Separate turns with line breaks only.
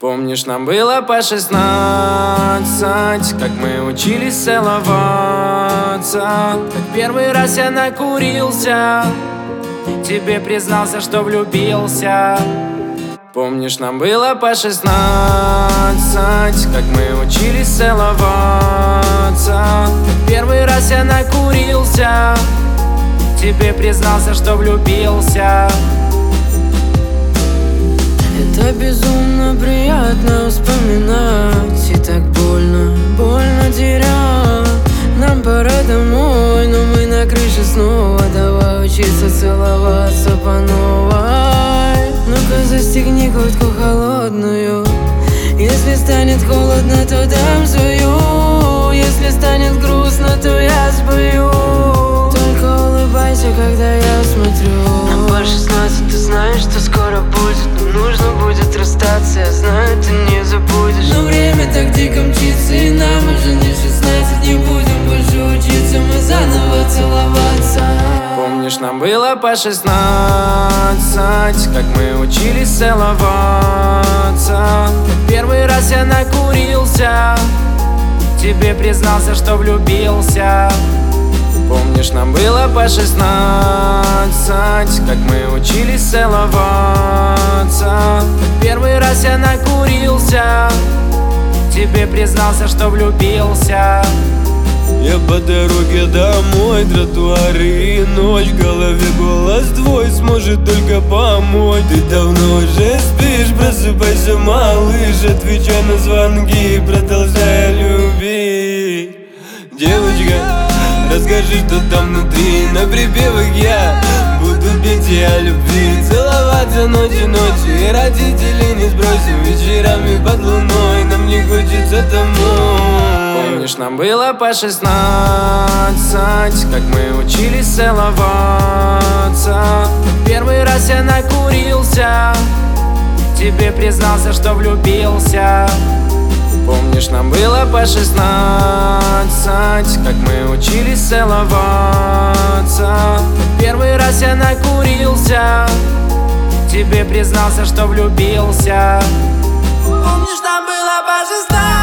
Помнишь, нам было по 16, как мы учились целоваться, как первый раз я накурился, тебе признался, что влюбился. Помнишь, нам было по 16, как мы учились целоваться, как первый раз я накурился, тебе признался, что влюбился.
Это безумно приятно вспоминать, и так больно, больно терять. Нам пора домой, но мы на крыше снова. Давай учиться целоваться по новой. Ну-ка застегни куртку холодную. Если станет холодно, то дам свою. Если станет грустно, то я спою. Только улыбайся, когда я смотрю. Нам по 16, ты знаешь, что скоро будет. Нужно будет расстаться, я знаю, ты не забудешь. Но время так дико мчится, и нам уже не 16. Не будем больше учиться, мы заново целоваться.
Помнишь, нам было по 16, как мы учились целоваться, как первый раз я накурился, тебе признался, что влюбился. Помнишь, нам было по 16, как мы учились целоваться, как первый раз я накурился, тебе признался, что влюбился.
Я по дороге домой, тротуары и ночь, в голове голос твой сможет только помочь. Ты давно уже спишь, просыпайся, малыш, отвечай на звонки, продолжай любить. Девочка, расскажи, что там внутри, на припевах я буду петь о любви. Целоваться ночью, и родителей не сбросим, вечерами под луной нам не хочется домой.
Помнишь, нам было по 16, как мы учились целоваться, как первый раз я накурился, тебе признался, что влюбился. Помнишь, нам было по 16, как мы учились целоваться, как первый раз я накурился, тебе признался, что влюбился.
Помнишь, нам было по 16.